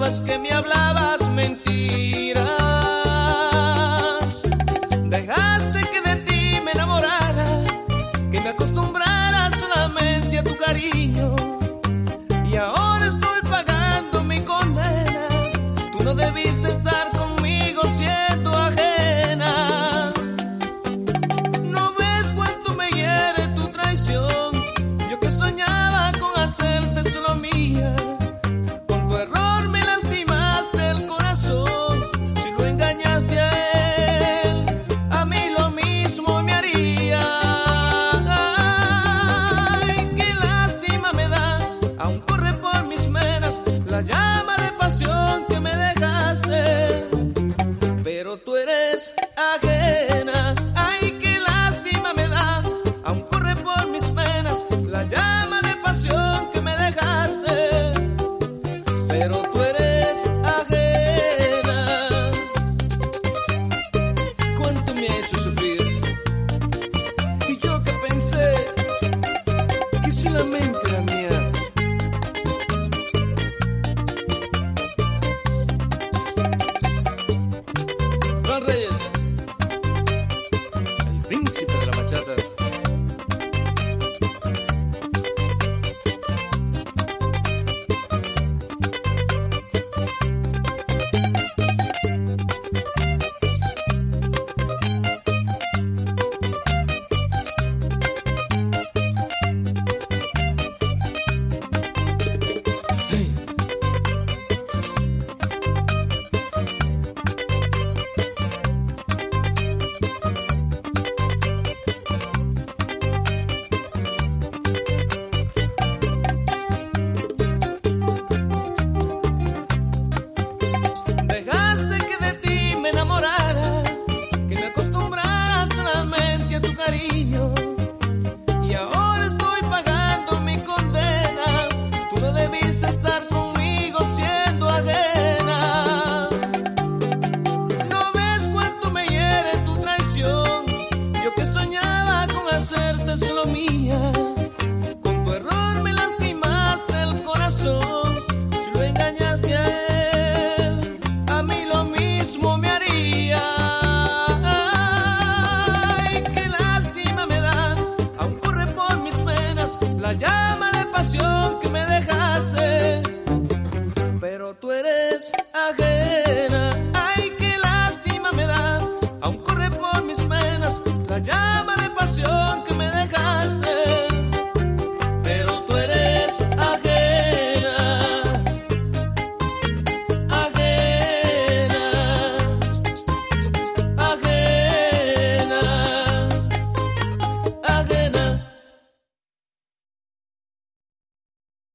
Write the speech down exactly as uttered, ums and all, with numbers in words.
pensabas que me hablabas mentiras. Dejaste que de ti me enamorara, que me acostumbrara solamente a tu cariño. Y ahora estoy pagando mi condena. Tú no debiste estar conmigo siendo ajena. ¿No ves cuánto me hiere tu traición? Yo que soñaba con hacerte solo mía. Con tu error me lastimaste el corazón. Si lo engañaste a él, a mí lo mismo me haría. Ay, qué lástima me da, aún corre por mis venas la llama de pasión que me dejaste. Pero tú eres ajena. Ay, qué lástima me da, aún corre por mis venas la llama de pasión que me dejaste. Pero tú eres ajena. Cuánto me ha hecho sufrir. Y yo que pensé que si la mente era mía. Juan Reyes, el príncipe de la bachata. Dejaste que de ti me enamorara, que me acostumbrara solamente a tu cariño. Y ahora estoy pagando mi condena. Tú no debiste estar conmigo siendo ajena. ¿No ves cuánto me hiere tu traición? Yo que soñaba con hacerte solo mía. Con tu error me lastimaste el corazón. Si lo engañaste a él, a mí lo mismo me haría. Ay, qué lástima me da, aún corre por mis venas la llama de pasión que me dejaste. Pero tú eres ajena.